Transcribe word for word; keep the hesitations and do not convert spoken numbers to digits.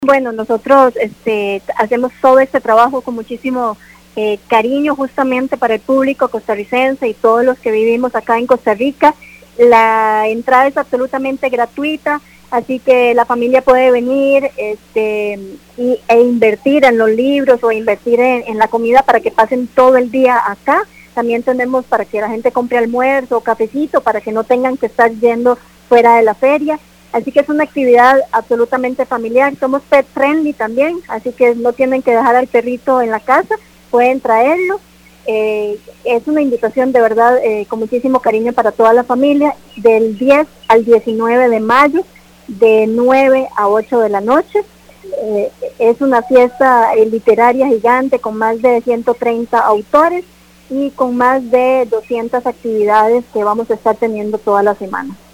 Bueno, nosotros este, hacemos todo este trabajo con muchísimo eh, cariño justamente para el público costarricense y todos los que vivimos acá en Costa Rica. La entrada es absolutamente gratuita, así que la familia puede venir este, y, e invertir en los libros o invertir en, en la comida para que pasen todo el día acá. También tenemos para que la gente compre almuerzo o cafecito para que no tengan que estar yendo fuera de la feria. Así que es una actividad absolutamente familiar. Somos pet friendly también, así que no tienen que dejar al perrito en la casa, pueden traerlo. Eh, es una invitación de verdad eh, con muchísimo cariño para toda la familia, del diez al diecinueve de mayo, de nueve a ocho de la noche. Eh, es una fiesta eh, literaria gigante con más de ciento treinta autores y con más de doscientas actividades que vamos a estar teniendo toda la semana.